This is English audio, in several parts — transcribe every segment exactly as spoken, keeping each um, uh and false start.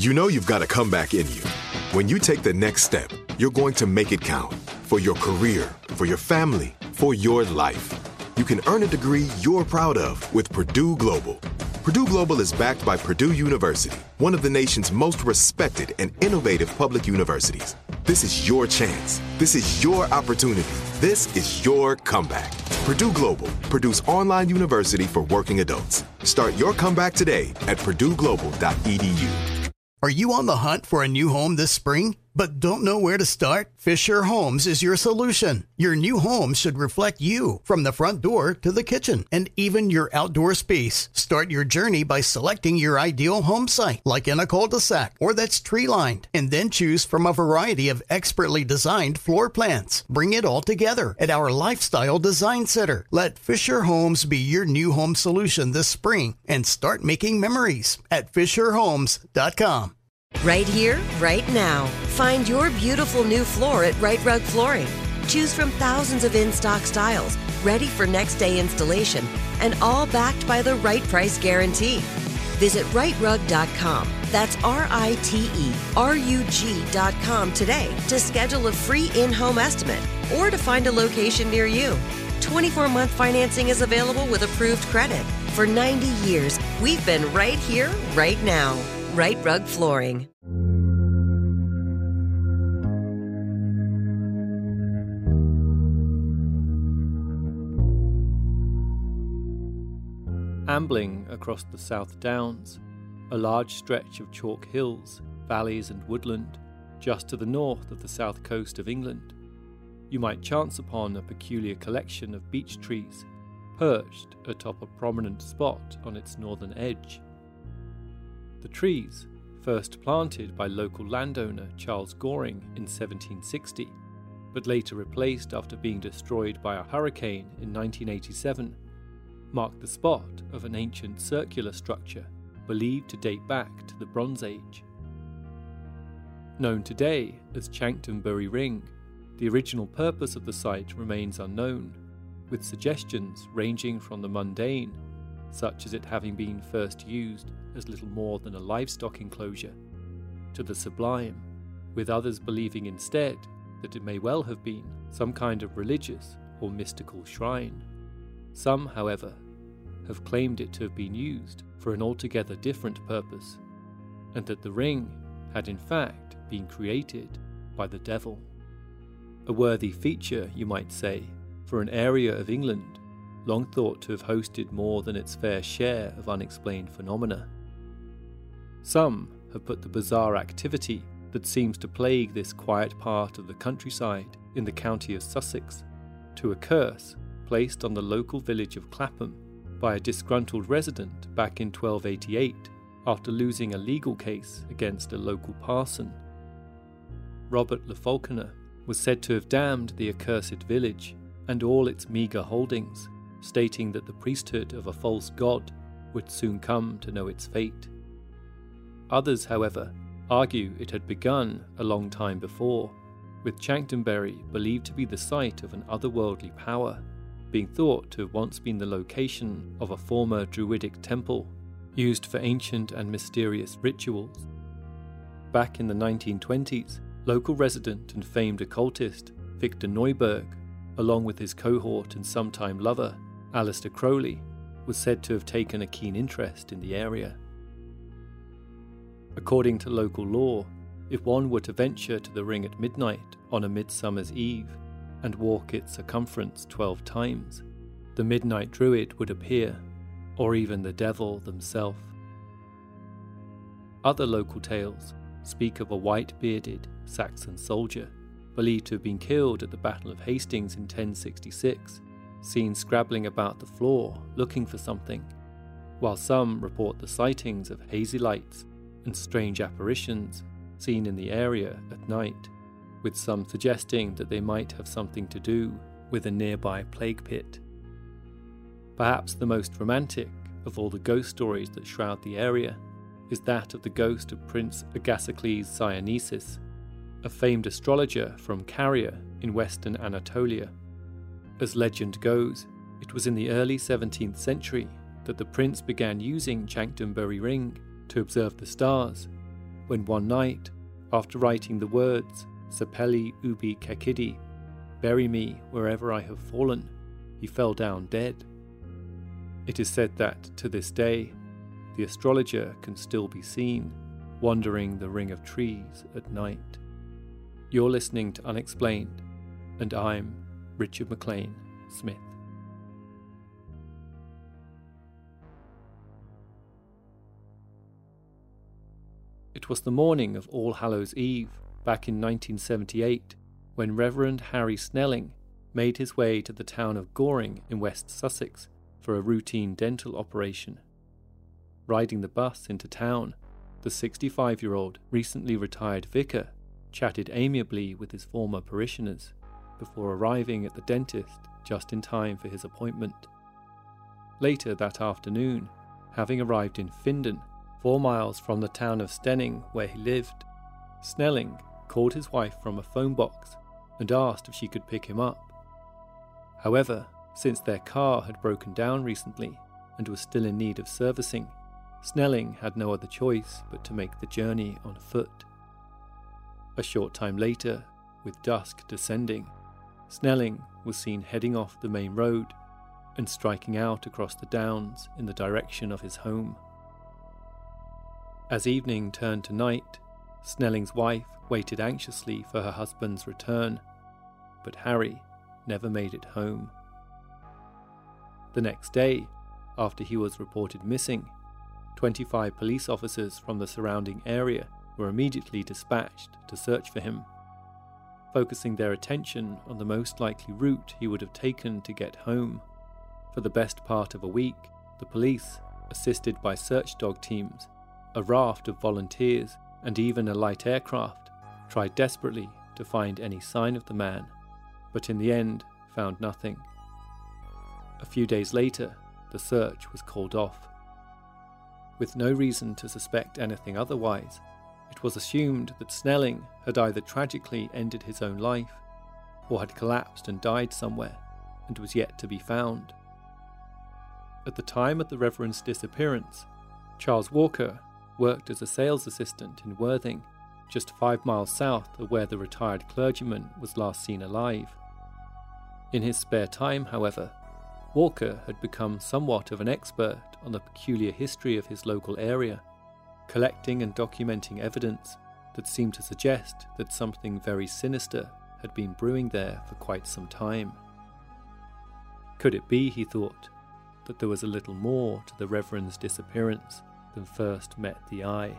You know you've got a comeback in you. When you take the next step, you're going to make it count. For your career, for your family, for your life. You can earn a degree you're proud of with Purdue Global. Purdue Global is backed by Purdue University, one of the nation's most respected and innovative public universities. This is your chance. This is your opportunity. This is your comeback. Purdue Global, Purdue's online university for working adults. Start your comeback today at purdue global dot e d u. Are you on the hunt for a new home this spring, but don't know where to start? Fisher Homes is your solution. Your new home should reflect you, from the front door to the kitchen, and even your outdoor space. Start your journey by selecting your ideal home site, like in a cul-de-sac or that's tree-lined, and then choose from a variety of expertly designed floor plans. Bring it all together at our Lifestyle Design Center. Let Fisher Homes be your new home solution this spring, and start making memories at fisher homes dot com. Right here, right now. Find your beautiful new floor at Rite Rug Flooring. Choose from thousands of in-stock styles, ready for next day installation, and all backed by the right price guarantee. Visit rite rug dot com. That's R I T E R U G dot com today to schedule a free in-home estimate or to find a location near you. twenty-four month financing is available with approved credit. For ninety years, we've been right here, right now. Rite Rug Flooring. Ambling across the South Downs, a large stretch of chalk hills, valleys and woodland, just to the north of the south coast of England, you might chance upon a peculiar collection of beech trees perched atop a prominent spot on its northern edge. The trees, first planted by local landowner Charles Goring in seventeen sixty, but later replaced after being destroyed by a hurricane in nineteen eighty-seven, mark the spot of an ancient circular structure believed to date back to the Bronze Age. Known today as Chanctonbury Ring, the original purpose of the site remains unknown, with suggestions ranging from the mundane, such as it having been first used as little more than a livestock enclosure, to the sublime, with others believing instead that it may well have been some kind of religious or mystical shrine. Some, however, have claimed it to have been used for an altogether different purpose, and that the ring had in fact been created by the devil. A worthy feature, you might say, for an area of England long thought to have hosted more than its fair share of unexplained phenomena. Some have put the bizarre activity that seems to plague this quiet part of the countryside in the county of Sussex to a curse placed on the local village of Clapham by a disgruntled resident back in twelve eighty-eight after losing a legal case against a local parson. Robert Le Falconer was said to have damned the accursed village and all its meagre holdings, stating that the priesthood of a false god would soon come to know its fate. Others, however, argue it had begun a long time before, with Chanctonbury believed to be the site of an otherworldly power, being thought to have once been the location of a former druidic temple used for ancient and mysterious rituals. Back in the nineteen twenties, local resident and famed occultist Victor Neuberg, along with his cohort and sometime lover, Aleister Crowley, was said to have taken a keen interest in the area. According to local law, if one were to venture to the ring at midnight on a midsummer's eve and walk its circumference twelve times, the midnight druid would appear, or even the devil themselves. Other local tales speak of a white-bearded Saxon soldier, believed to have been killed at the Battle of Hastings in ten sixty-six, seen scrabbling about the floor looking for something, while some report the sightings of hazy lights and strange apparitions seen in the area at night, with some suggesting that they might have something to do with a nearby plague pit. Perhaps the most romantic of all the ghost stories that shroud the area is that of the ghost of Prince Agasicles Sianesis, a famed astrologer from Caria in western Anatolia. As legend goes, it was in the early seventeenth century that the prince began using Chanctonbury Ring to observe the stars, when one night, after writing the words, Sapeli ubi kekidi, bury me wherever I have fallen, he fell down dead. It is said that, to this day, the astrologer can still be seen wandering the ring of trees at night. You're listening to Unexplained, and I'm Richard McLean Smith. It was the morning of All Hallows Eve, back in nineteen seventy-eight, when Reverend Harry Snelling made his way to the town of Goring in West Sussex for a routine dental operation. Riding the bus into town, the sixty-five-year-old recently retired vicar chatted amiably with his former parishioners before arriving at the dentist just in time for his appointment. Later that afternoon, having arrived in Findon, four miles from the town of Stenning where he lived, Snelling called his wife from a phone box and asked if she could pick him up. However, since their car had broken down recently and was still in need of servicing, Snelling had no other choice but to make the journey on foot. A short time later, with dusk descending, Snelling was seen heading off the main road and striking out across the downs in the direction of his home. As evening turned to night, Snelling's wife waited anxiously for her husband's return, but Harry never made it home. The next day, after he was reported missing, twenty-five police officers from the surrounding area were immediately dispatched to search for him, focusing their attention on the most likely route he would have taken to get home. For the best part of a week, the police, assisted by search dog teams, a raft of volunteers, and even a light aircraft, tried desperately to find any sign of the man, but in the end found nothing. A few days later, the search was called off. With no reason to suspect anything otherwise, it was assumed that Snelling had either tragically ended his own life, or had collapsed and died somewhere, and was yet to be found. At the time of the Reverend's disappearance, Charles Walker worked as a sales assistant in Worthing, just five miles south of where the retired clergyman was last seen alive. In his spare time, however, Walker had become somewhat of an expert on the peculiar history of his local area, collecting and documenting evidence that seemed to suggest that something very sinister had been brewing there for quite some time. Could it be, he thought, that there was a little more to the Reverend's disappearance than first met the eye?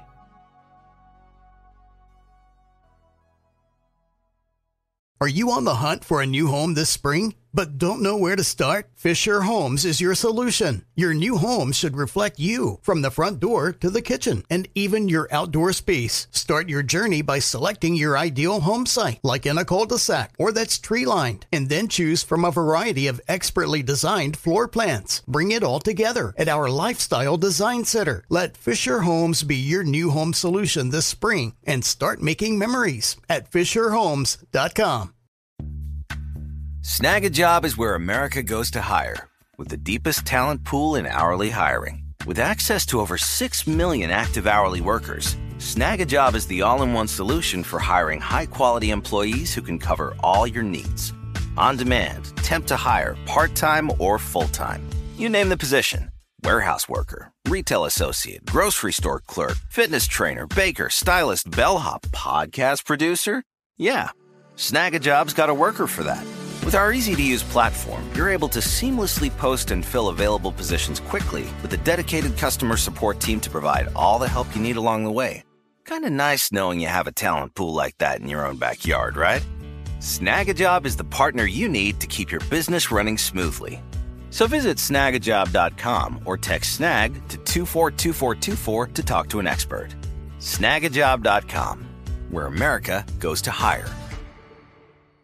Are you on the hunt for a new home this spring, but don't know where to start? Fisher Homes is your solution. Your new home should reflect you, from the front door to the kitchen, and even your outdoor space. Start your journey by selecting your ideal home site, like in a cul-de-sac or that's tree-lined, and then choose from a variety of expertly designed floor plans. Bring it all together at our Lifestyle Design Center. Let Fisher Homes be your new home solution this spring and start making memories at fisher homes dot com. Snag a Job is where America goes to hire, with the deepest talent pool in hourly hiring. With access to over six million active hourly workers, Snag a Job is the all-in-one solution for hiring high-quality employees who can cover all your needs. On demand, temp to hire, part-time or full-time. You name the position. Warehouse worker, retail associate, grocery store clerk, fitness trainer, baker, stylist, bellhop, podcast producer. Yeah, Snag a Job's got a worker for that. With our easy-to-use platform, you're able to seamlessly post and fill available positions quickly with a dedicated customer support team to provide all the help you need along the way. Kind of nice knowing you have a talent pool like that in your own backyard, right? Snag a Job is the partner you need to keep your business running smoothly. So visit snag a job dot com or text SNAG to two four two four two four to talk to an expert. snag a job dot com, where America goes to hire.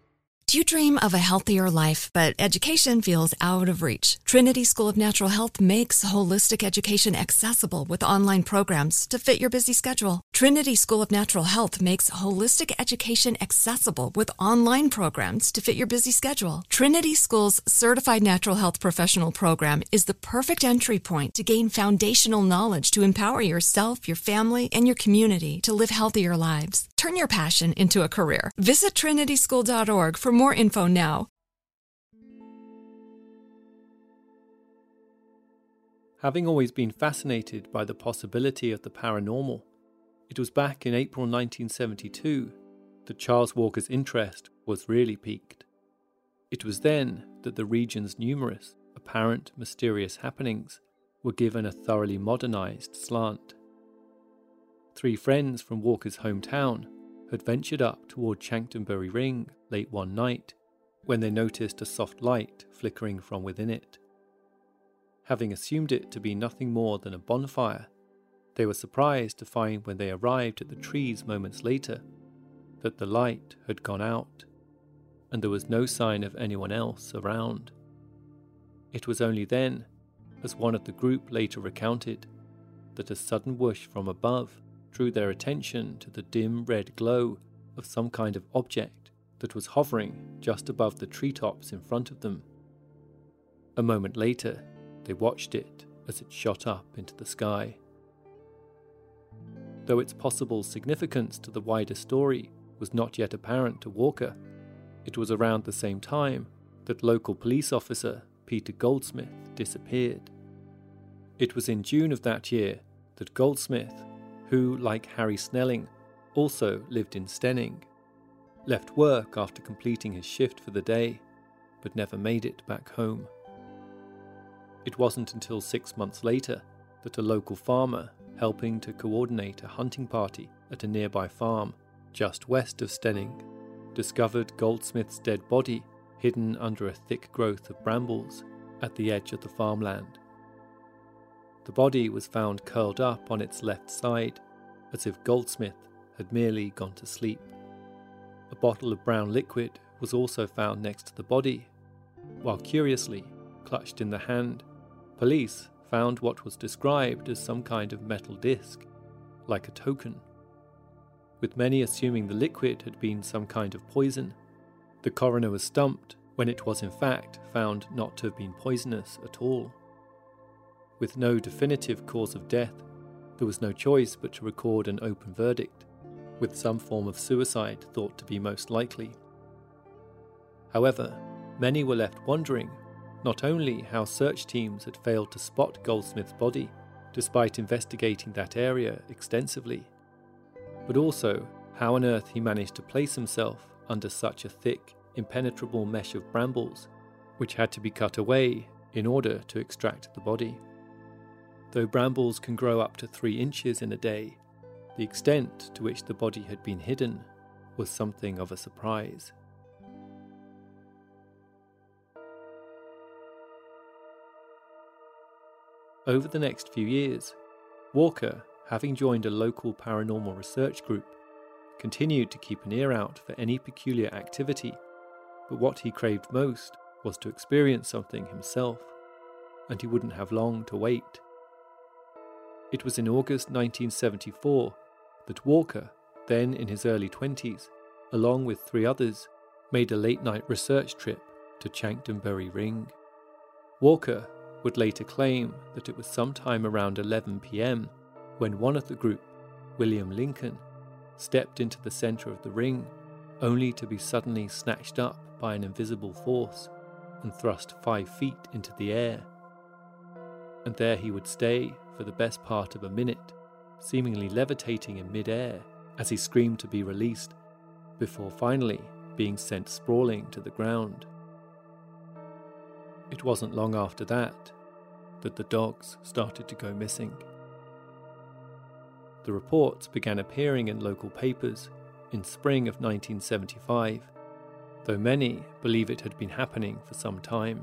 Do you dream of a healthier life, but education feels out of reach? Trinity School of Natural Health makes holistic education accessible with online programs to fit your busy schedule. Trinity School of Natural Health makes holistic education accessible with online programs to fit your busy schedule. Trinity School's Certified Natural Health Professional Program is the perfect entry point to gain foundational knowledge to empower yourself, your family, and your community to live healthier lives. Turn your passion into a career. Visit trinity school dot org for more info now. Having always been fascinated by the possibility of the paranormal, it was back in April nineteen seventy-two that Charles Walker's interest was really piqued. It was then that the region's numerous, apparent mysterious happenings were given a thoroughly modernized slant. Three friends from Walker's hometown had ventured up toward Chanctonbury Ring late one night when they noticed a soft light flickering from within it. Having assumed it to be nothing more than a bonfire, they were surprised to find when they arrived at the trees moments later that the light had gone out and there was no sign of anyone else around. It was only then, as one of the group later recounted, that a sudden whoosh from above drew their attention to the dim red glow of some kind of object that was hovering just above the treetops in front of them. A moment later, they watched it as it shot up into the sky. Though its possible significance to the wider story was not yet apparent to Walker, it was around the same time that local police officer Peter Goldsmith disappeared. It was in June of that year that Goldsmith, who, like Harry Snelling, also lived in Stenning, left work after completing his shift for the day, but never made it back home. It wasn't until six months later that a local farmer, helping to coordinate a hunting party at a nearby farm just west of Stenning, discovered Goldsmith's dead body hidden under a thick growth of brambles at the edge of the farmland. The body was found curled up on its left side, as if Goldsmith had merely gone to sleep. A bottle of brown liquid was also found next to the body, while curiously, clutched in the hand, police found what was described as some kind of metal disc, like a token. With many assuming the liquid had been some kind of poison, the coroner was stumped when it was in fact found not to have been poisonous at all. With no definitive cause of death, there was no choice but to record an open verdict, with some form of suicide thought to be most likely. However, many were left wondering not only how search teams had failed to spot Goldsmith's body, despite investigating that area extensively, but also how on earth he managed to place himself under such a thick, impenetrable mesh of brambles, which had to be cut away in order to extract the body. Though brambles can grow up to three inches in a day, the extent to which the body had been hidden was something of a surprise. Over the next few years, Walker, having joined a local paranormal research group, continued to keep an ear out for any peculiar activity, but what he craved most was to experience something himself, and he wouldn't have long to wait. It was in August nineteen seventy-four that Walker, then in his early twenties, along with three others, made a late-night research trip to Chanctonbury Ring. Walker would later claim that it was sometime around eleven p.m. when one of the group, William Lincoln, stepped into the centre of the ring, only to be suddenly snatched up by an invisible force and thrust five feet into the air. And there he would stay for the best part of a minute, seemingly levitating in mid-air as he screamed to be released, before finally being sent sprawling to the ground. It wasn't long after that that the dogs started to go missing. The reports began appearing in local papers in spring of nineteen seventy-five, though many believe it had been happening for some time.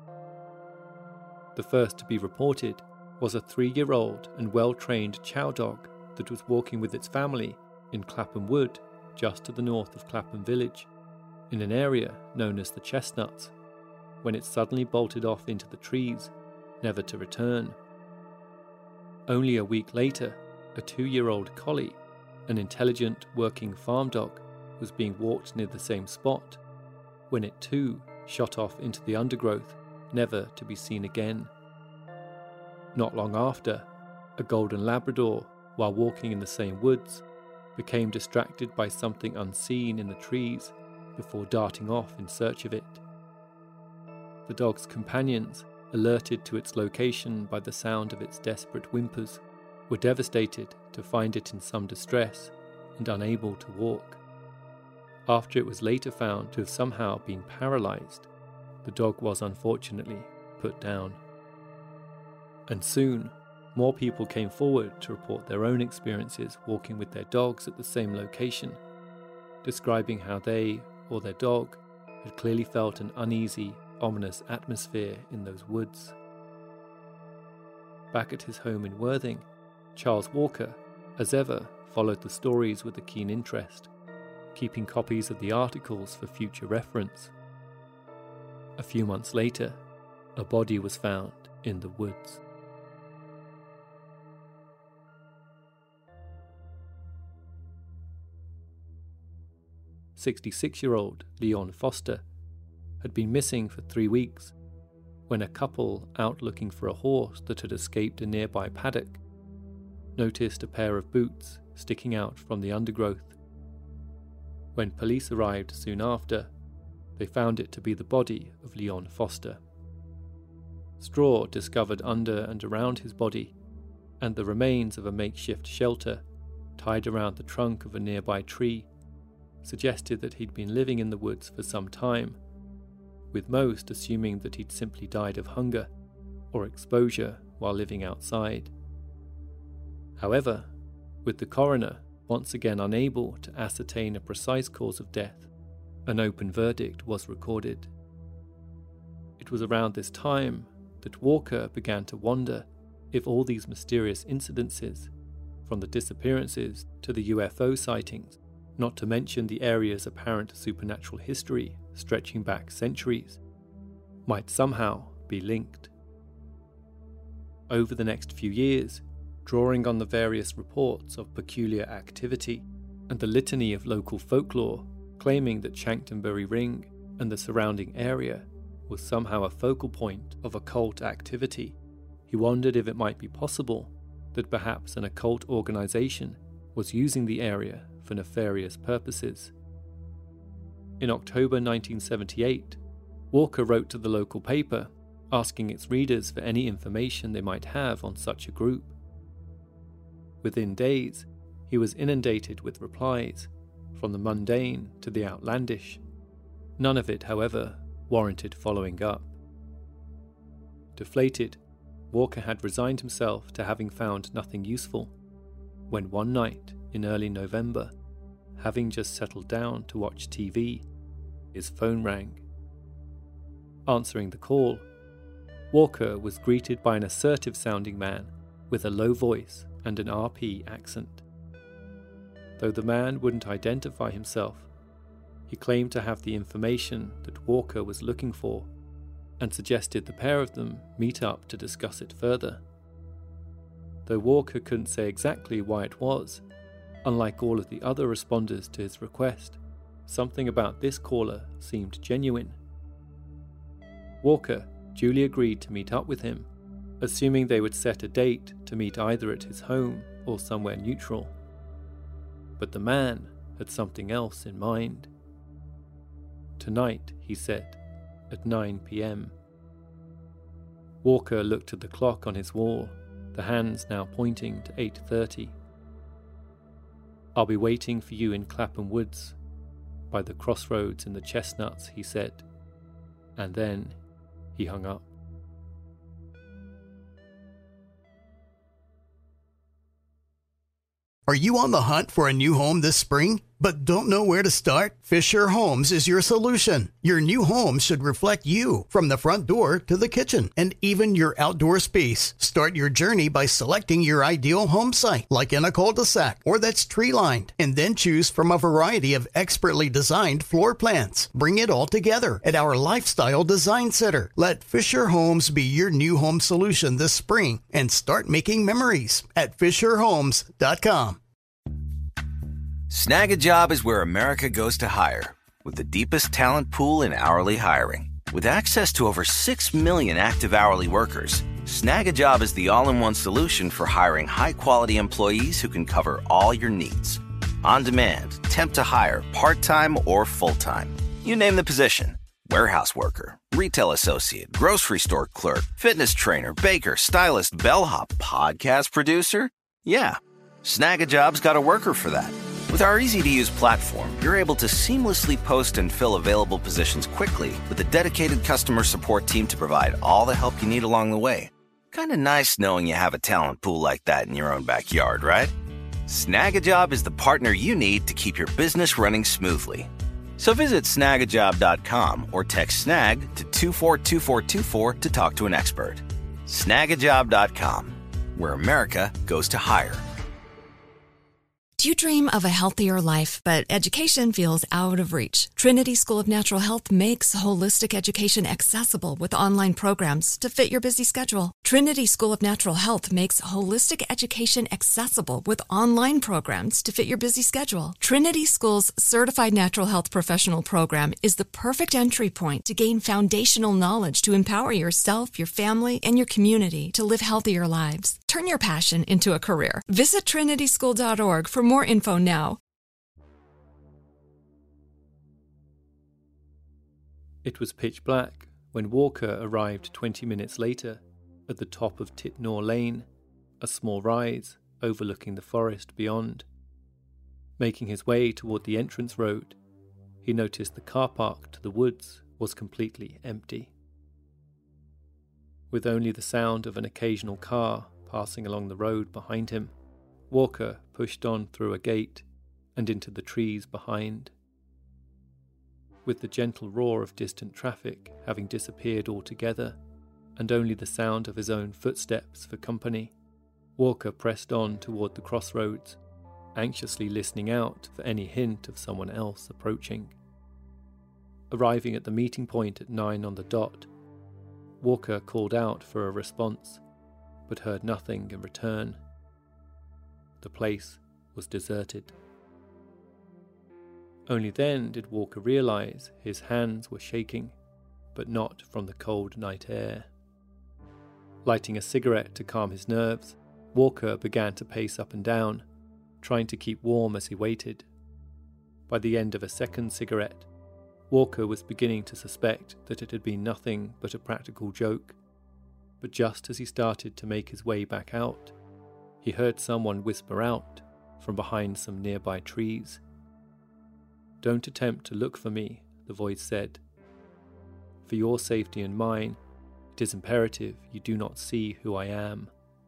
The first to be reported was a three-year-old and well-trained chow dog that was walking with its family in Clapham Wood, just to the north of Clapham Village, in an area known as the Chestnuts, when it suddenly bolted off into the trees, never to return. Only a week later, a two-year-old collie, an intelligent working farm dog, was being walked near the same spot, when it too shot off into the undergrowth, never to be seen again. Not long after, a golden Labrador, while walking in the same woods, became distracted by something unseen in the trees before darting off in search of it. The dog's companions, alerted to its location by the sound of its desperate whimpers, were devastated to find it in some distress and unable to walk. After it was later found to have somehow been paralyzed, the dog was unfortunately put down. And soon, more people came forward to report their own experiences walking with their dogs at the same location, describing how they, or their dog, had clearly felt an uneasy, ominous atmosphere in those woods. Back at his home in Worthing, Charles Walker, as ever, followed the stories with a keen interest, keeping copies of the articles for future reference. A few months later, a body was found in the woods. sixty-six-year-old Leon Foster had been missing for three weeks when a couple out looking for a horse that had escaped a nearby paddock noticed a pair of boots sticking out from the undergrowth. When police arrived soon after, they found it to be the body of Leon Foster. Straw discovered under and around his body, and the remains of a makeshift shelter tied around the trunk of a nearby tree suggested that he'd been living in the woods for some time, with most assuming that he'd simply died of hunger or exposure while living outside. However, with the coroner once again unable to ascertain a precise cause of death, an open verdict was recorded. It was around this time that Walker began to wonder if all these mysterious incidences, from the disappearances to the U F O sightings, not to mention the area's apparent supernatural history stretching back centuries, might somehow be linked. Over the next few years, drawing on the various reports of peculiar activity and the litany of local folklore claiming that Chanctonbury Ring and the surrounding area was somehow a focal point of occult activity, he wondered if it might be possible that perhaps an occult organisation was using the area for nefarious purposes. In October nineteen seventy-eight, Walker wrote to the local paper asking its readers for any information they might have on such a group. Within days, he was inundated with replies, from the mundane to the outlandish. None of it, however, warranted following up. Deflated, Walker had resigned himself to having found nothing useful, when one night in early November, having just settled down to watch T V, his phone rang. Answering the call, Walker was greeted by an assertive-sounding man with a low voice and an R P accent. Though the man wouldn't identify himself, he claimed to have the information that Walker was looking for and suggested the pair of them meet up to discuss it further. Though Walker couldn't say exactly why it was, unlike all of the other responders to his request, something about this caller seemed genuine. Walker duly agreed to meet up with him, assuming they would set a date to meet either at his home or somewhere neutral. But the man had something else in mind. Tonight, he said, at nine p.m. Walker looked at the clock on his wall, the hands now pointing to eight thirty. "I'll be waiting for you in Clapham Woods, by the crossroads in the Chestnuts," he said, and then he hung up. Are you on the hunt for a new home this spring? but don't know where to start? Fisher Homes is your solution. Your new home should reflect you from the front door to the kitchen and even your outdoor space. Start your journey by selecting your ideal home site, like in a cul-de-sac or that's tree-lined, and then choose from a variety of expertly designed floor plans. Bring it all together at our Lifestyle Design Center. Let Fisher Homes be your new home solution this spring and start making memories at fisher homes dot com. Snag a Job is where America goes to hire, with the deepest talent pool in hourly hiring. With access to over six million active hourly workers, Snag a Job is the all-in-one solution for hiring high-quality employees who can cover all your needs. On demand, temp to hire, part-time or full-time. You name the position. Warehouse worker, retail associate, grocery store clerk, fitness trainer, baker, stylist, bellhop, podcast producer. Yeah, Snag a Job's got a worker for that. With our easy-to-use platform, you're able to seamlessly post and fill available positions quickly with a dedicated customer support team to provide all the help you need along the way. Kind of nice knowing you have a talent pool like that in your own backyard, right? Snag a Job is the partner you need to keep your business running smoothly. So visit snag a job dot com or text SNAG to two four two four two four to talk to an expert. snag a job dot com, where America goes to hire. Do you dream of a healthier life, but education feels out of reach? Trinity School of Natural Health makes holistic education accessible with online programs to fit your busy schedule. Trinity School of Natural Health makes holistic education accessible with online programs to fit your busy schedule. Trinity School's Certified Natural Health Professional Program is the perfect entry point to gain foundational knowledge to empower yourself, your family, and your community to live healthier lives. Turn your passion into a career. Visit trinity school dot org for more info now. It was pitch black when Walker arrived twenty minutes later at the top of Titnor Lane, a small rise overlooking the forest beyond. Making his way toward the entrance road, he noticed the car park to the woods was completely empty. With only the sound of an occasional car passing along the road behind him, Walker pushed on through a gate and into the trees behind. With the gentle roar of distant traffic having disappeared altogether, and only the sound of his own footsteps for company, Walker pressed on toward the crossroads, anxiously listening out for any hint of someone else approaching. Arriving at the meeting point at nine on the dot, Walker called out for a response, but heard nothing in return. The place was deserted. Only then did Walker realize his hands were shaking, but not from the cold night air. Lighting a cigarette to calm his nerves, Walker began to pace up and down, trying to keep warm as he waited. By the end of a second cigarette, Walker was beginning to suspect that it had been nothing but a practical joke. But just as he started to make his way back out, he heard someone whisper out from behind some nearby trees. "Don't attempt to look for me," the voice said. "For your safety and mine, it is imperative you do not see who I am."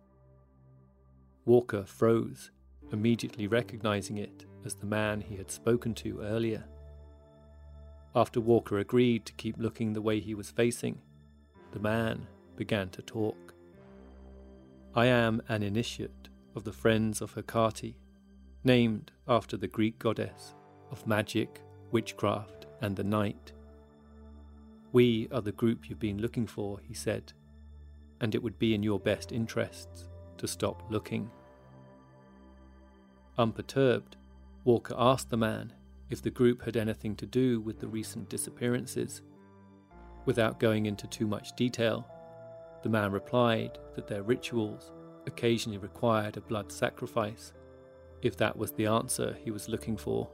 Walker froze, immediately recognizing it as the man he had spoken to earlier. After Walker agreed to keep looking the way he was facing, the man began to talk. "I am an initiate of the Friends of Hecate, named after the Greek goddess of magic, witchcraft, and the night. We are the group you've been looking for," he said, "and it would be in your best interests to stop looking." Unperturbed, Walker asked the man if the group had anything to do with the recent disappearances. Without going into too much detail, the man replied that their rituals occasionally required a blood sacrifice, if that was the answer he was looking for.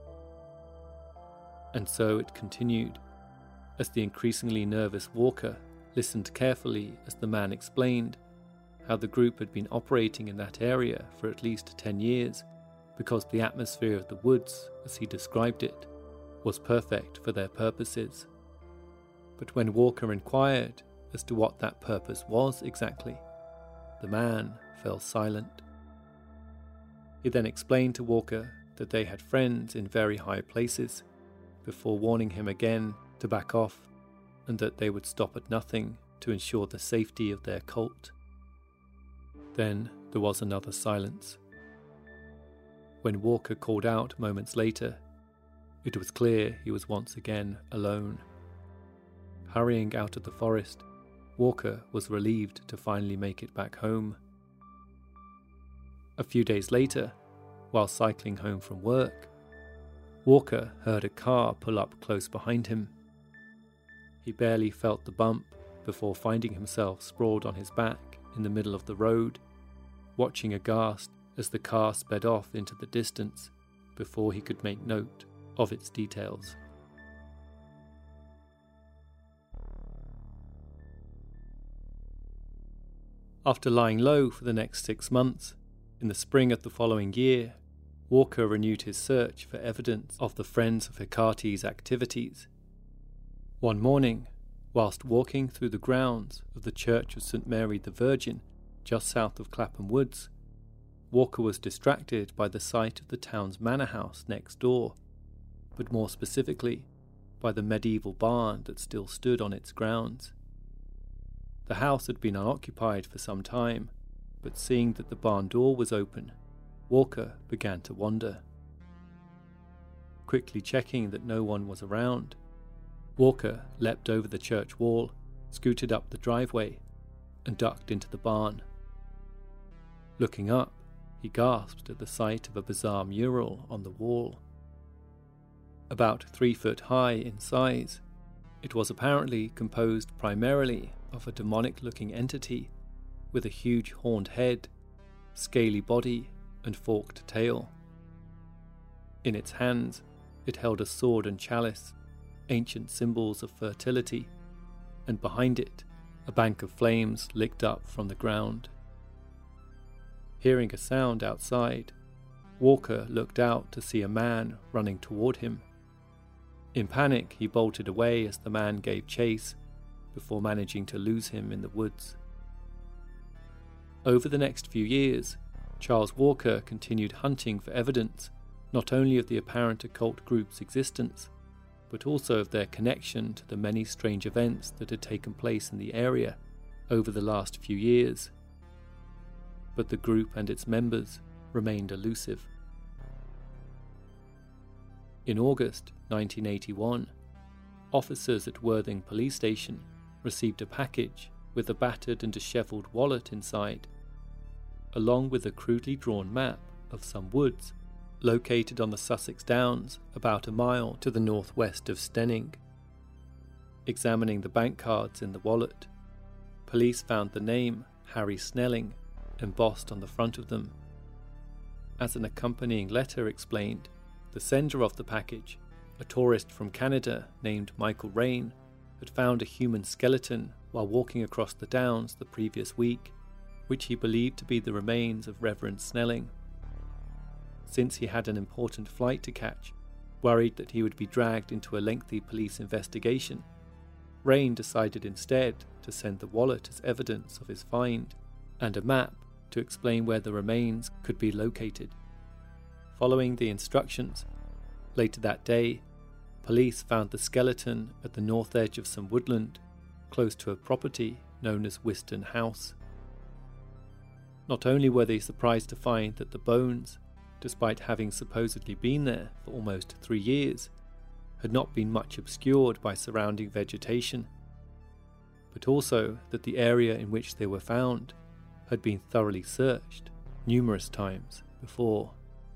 And so it continued, as the increasingly nervous Walker listened carefully as the man explained how the group had been operating in that area for at least ten years because the atmosphere of the woods, as he described it, was perfect for their purposes. But when Walker inquired as to what that purpose was exactly, the man fell silent. He then explained to Walker that they had friends in very high places, before warning him again to back off and that they would stop at nothing to ensure the safety of their cult. Then there was another silence. When Walker called out moments later, it was clear he was once again alone. Hurrying out of the forest, Walker was relieved to finally make it back home. A few days later, while cycling home from work, Walker heard a car pull up close behind him. He barely felt the bump before finding himself sprawled on his back in the middle of the road, watching aghast as the car sped off into the distance before he could make note of its details. After lying low for the next six months, in the spring of the following year, Walker renewed his search for evidence of the Friends of Hecate's activities. One morning, whilst walking through the grounds of the Church of Saint Mary the Virgin, just south of Clapham Woods, Walker was distracted by the sight of the town's manor house next door, but more specifically, by the medieval barn that still stood on its grounds. The house had been unoccupied for some time, but seeing that the barn door was open, Walker began to wonder. Quickly checking that no one was around, Walker leapt over the church wall, scooted up the driveway, and ducked into the barn. Looking up, he gasped at the sight of a bizarre mural on the wall. About three foot high in size, it was apparently composed primarily of a demonic-looking entity with a huge horned head, scaly body, and forked tail. In its hands, it held a sword and chalice, ancient symbols of fertility, and behind it, a bank of flames licked up from the ground. Hearing a sound outside, Walker looked out to see a man running toward him. In panic, he bolted away as the man gave chase, before managing to lose him in the woods. Over the next few years, Charles Walker continued hunting for evidence not only of the apparent occult group's existence, but also of their connection to the many strange events that had taken place in the area over the last few years. But the group and its members remained elusive. In August nineteen eighty-one, officers at Worthing Police Station received a package with a battered and dishevelled wallet inside, along with a crudely drawn map of some woods located on the Sussex Downs about a mile to the northwest of Steyning. Examining the bank cards in the wallet, police found the name Harry Snelling embossed on the front of them. As an accompanying letter explained, the sender of the package, a tourist from Canada named Michael Rain, had found a human skeleton while walking across the Downs the previous week, which he believed to be the remains of Reverend Snelling. Since he had an important flight to catch, worried that he would be dragged into a lengthy police investigation, Rain decided instead to send the wallet as evidence of his find, and a map to explain where the remains could be located. Following the instructions, later that day, police found the skeleton at the north edge of some woodland, close to a property known as Whiston House. Not only were they surprised to find that the bones, despite having supposedly been there for almost three years, had not been much obscured by surrounding vegetation, but also that the area in which they were found had been thoroughly searched numerous times before.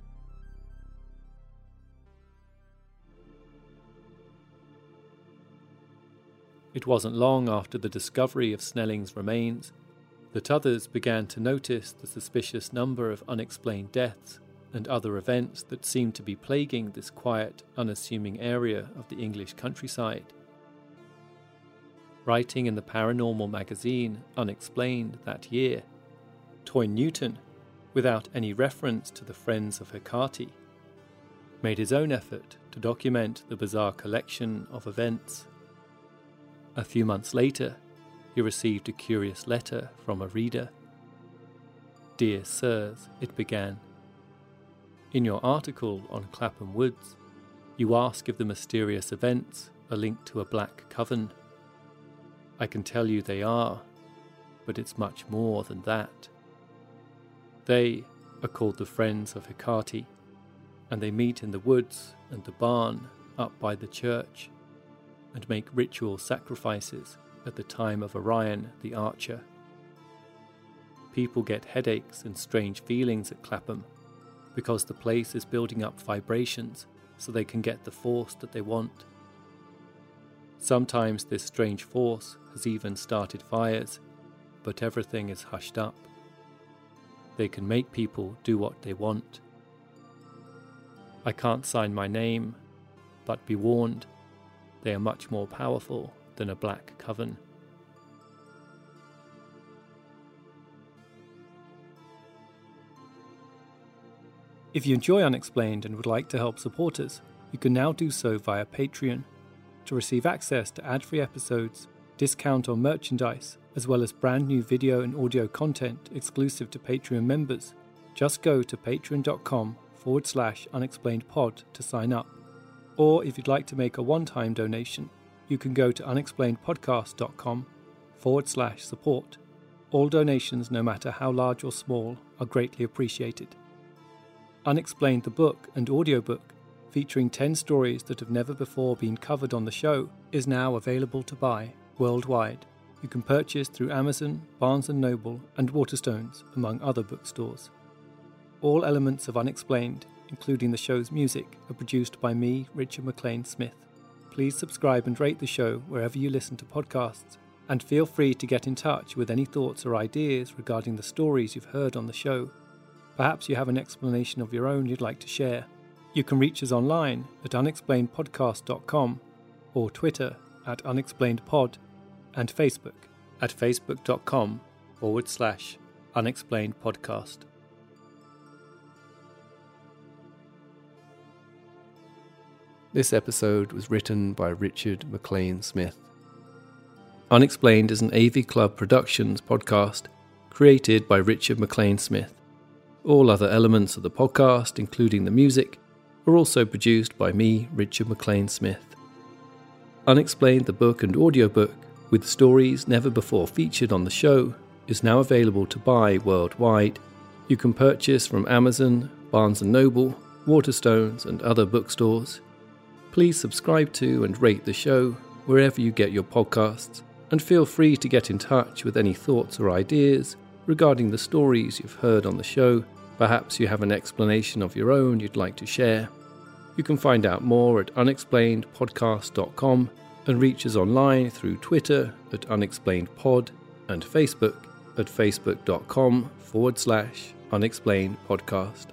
It wasn't long after the discovery of Snelling's remains that others began to notice the suspicious number of unexplained deaths and other events that seemed to be plaguing this quiet, unassuming area of the English countryside. Writing in the paranormal magazine Unexplained that year, Toyne Newton, without any reference to the Friends of Hecate, made his own effort to document the bizarre collection of events. A few months later, he received a curious letter from a reader. "Dear Sirs," it began, In your article on Clapham Woods, you ask if the mysterious events are linked to a black coven. I can tell you they are, but it's much more than that. They are called the Friends of Hecate, and they meet in the woods and the barn up by the church, and make ritual sacrifices at the time of Orion the Archer. People get headaches and strange feelings at Clapham because the place is building up vibrations so they can get the force that they want. Sometimes this strange force has even started fires, but everything is hushed up. They can make people do what they want. I can't sign my name, but be warned, they are much more powerful than a black coven. If you enjoy Unexplained and would like to help support us, you can now do so via Patreon. To receive access to ad-free episodes, discount on merchandise, as well as brand new video and audio content exclusive to Patreon members, just go to patreon.com forward slash unexplainedpod to sign up. Or if you'd like to make a one-time donation, you can go to unexplainedpodcast.com forward slash support. All donations, no matter how large or small, are greatly appreciated. Unexplained the book and audiobook, featuring ten stories that have never before been covered on the show, is now available to buy worldwide. You can purchase through Amazon, Barnes and Noble, and Waterstones, among other bookstores. All elements of Unexplained, including the show's music, are produced by me, Richard McLean Smith. Please subscribe and rate the show wherever you listen to podcasts, and feel free to get in touch with any thoughts or ideas regarding the stories you've heard on the show. Perhaps you have an explanation of your own you'd like to share. You can reach us online at unexplained podcast dot com, or Twitter at unexplainedpod, and Facebook at facebook.com forward slash unexplainedpodcast. This episode was written by Richard McLean Smith. Unexplained is an A V Club Productions podcast created by Richard McLean Smith. All other elements of the podcast, including the music, are also produced by me, Richard McLean Smith. Unexplained the book and audiobook, with stories never before featured on the show, is now available to buy worldwide. You can purchase from Amazon, Barnes and Noble, Waterstones, and other bookstores. Please subscribe to and rate the show wherever you get your podcasts, and feel free to get in touch with any thoughts or ideas regarding the stories you've heard on the show. Perhaps you have an explanation of your own you'd like to share. You can find out more at unexplained podcast dot com and reach us online through Twitter at unexplainedpod and Facebook at facebook.com forward slash unexplainedpodcast.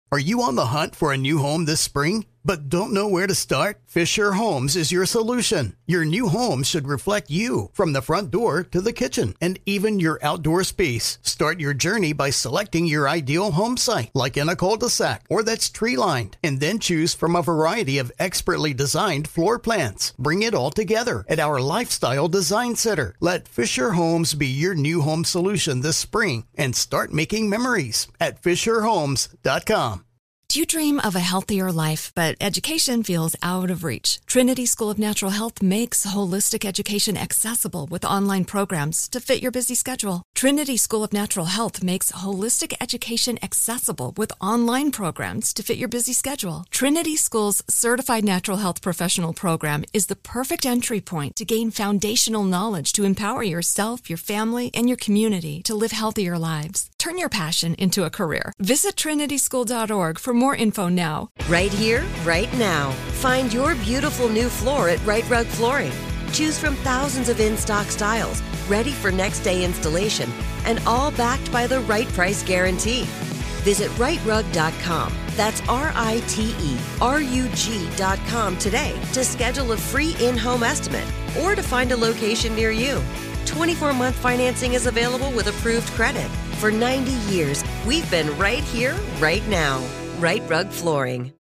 Are you on the hunt for a new home this spring, but don't know where to start? Fisher Homes is your solution. Your new home should reflect you, from the front door to the kitchen, and even your outdoor space. Start your journey by selecting your ideal home site, like in a cul-de-sac or that's tree-lined, and then choose from a variety of expertly designed floor plans. Bring it all together at our Lifestyle Design Center. Let Fisher Homes be your new home solution this spring and start making memories at fisher homes dot com. Do you dream of a healthier life, but education feels out of reach? Trinity School of Natural Health makes holistic education accessible with online programs to fit your busy schedule. Trinity School of Natural Health makes holistic education accessible with online programs to fit your busy schedule. Trinity School's Certified Natural Health Professional Program is the perfect entry point to gain foundational knowledge to empower yourself, your family, and your community to live healthier lives. Turn your passion into a career. Visit trinity school dot org for more info now. Right here, right now. Find your beautiful new floor at Right Rug Flooring. Choose from thousands of in-stock styles, ready for next day installation, and all backed by the right price guarantee. Visit right rug dot com. That's R I T E R U G dot com today to schedule a free in-home estimate or to find a location near you. twenty-four month financing is available with approved credit. For ninety years, we've been right here, right now. Right Rug Flooring.